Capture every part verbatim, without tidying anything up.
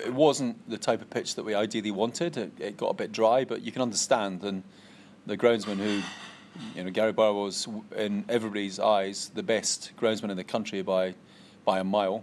it wasn't the type of pitch that we ideally wanted. It, it got a bit dry, but you can understand. And the groundsman who, you know, Gary Barr was, in everybody's eyes, the best groundsman in the country by by a mile.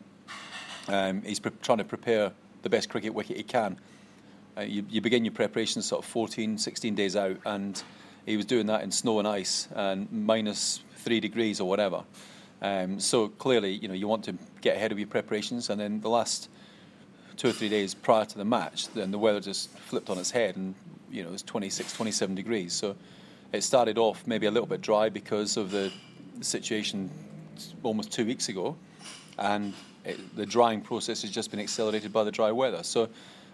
Um, he's pre- trying to prepare the best cricket wicket he can. Uh, you, you begin your preparations sort of fourteen, sixteen days out, and he was doing that in snow and ice and minus three degrees or whatever. Um, so clearly, you know, you want to get ahead of your preparations, and then the last two or three days prior to the match, then the weather just flipped on its head, and you know it was twenty-six, twenty-seven degrees. So it started off maybe a little bit dry because of the situation almost two weeks ago, and it, the drying process has just been accelerated by the dry weather. So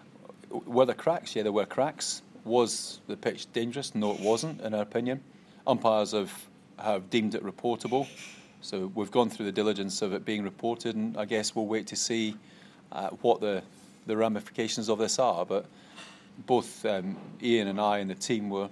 were there cracks? Yeah, there were cracks. Was the pitch dangerous? No, it wasn't, in our opinion. Umpires have, have deemed it reportable. So we've gone through the diligence of it being reported, and I guess we'll wait to see uh, what the, the ramifications of this are. But both um, Ian and I and the team were,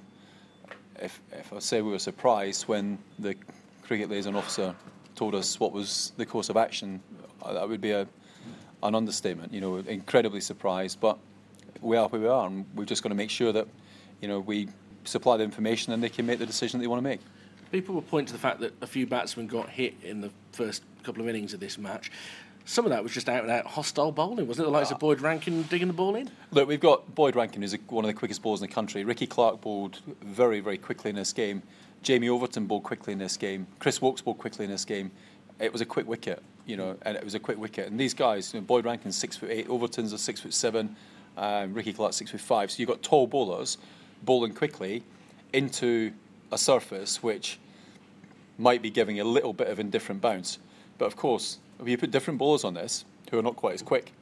if, if I say we were surprised when the cricket liaison officer told us what was the course of action, that would be a, an understatement. You know, incredibly surprised, but we are where we are, and we've just got to make sure that, you know, we supply the information and they can make the decision that they want to make. People will point to the fact that a few batsmen got hit in the first couple of innings of this match. Some of that was just out-and-out hostile bowling, wasn't it? The likes uh, of Boyd Rankin digging the ball in? Look, we've got Boyd Rankin, who's one of the quickest bowlers in the country. Ricky Clark bowled very, very quickly in this game. Jamie Overton bowled quickly in this game. Chris Woakes bowled quickly in this game. It was a quick wicket, you know, and it was a quick wicket. And these guys, you know, Boyd Rankin's six foot eight, Overton's a six foot seven, um, Ricky Clark six foot five. So you've got tall bowlers bowling quickly into a surface which might be giving a little bit of indifferent bounce. But of course, if you put different bowlers on this, who are not quite as quick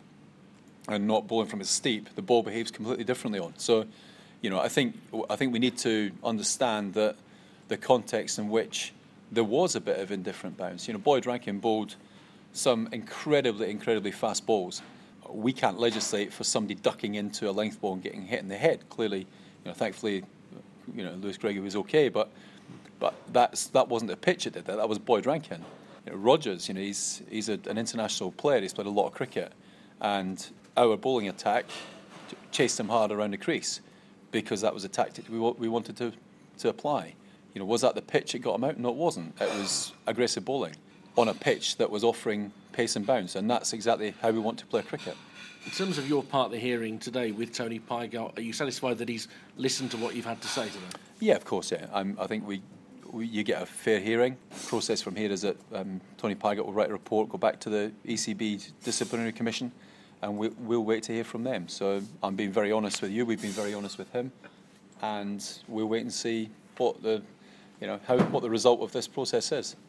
and not bowling from as steep, the ball behaves completely differently on. So, you know, I think I think we need to understand that the context in which there was a bit of indifferent bounce. You know, Boyd Rankin bowled some incredibly, incredibly fast balls. We can't legislate for somebody ducking into a length ball and getting hit in the head. Clearly, you know, thankfully, you know, Lewis Gregory was okay, but but that's that wasn't the pitch that did that. That was Boyd Rankin. You know, Rogers, you know, he's he's a, an international player. He's played a lot of cricket, and our bowling attack chased him hard around the crease because that was a tactic we we wanted to to apply. You know, was that the pitch that got him out? No, it wasn't. It was aggressive bowling on a pitch that was offering pace and bounce, and that's exactly how we want to play cricket. In terms of your part of the hearing today with Tony Pygott, are you satisfied that he's listened to what you've had to say today? Yeah, of course, yeah. I'm, I think we, we you get a fair hearing. The process from here is that um, Tony Pygott will write a report, go back to the E C B Disciplinary Commission, and we, we'll wait to hear from them. So I'm being very honest with you, we've been very honest with him, and we'll wait and see what the, you know, how what the result of this process is.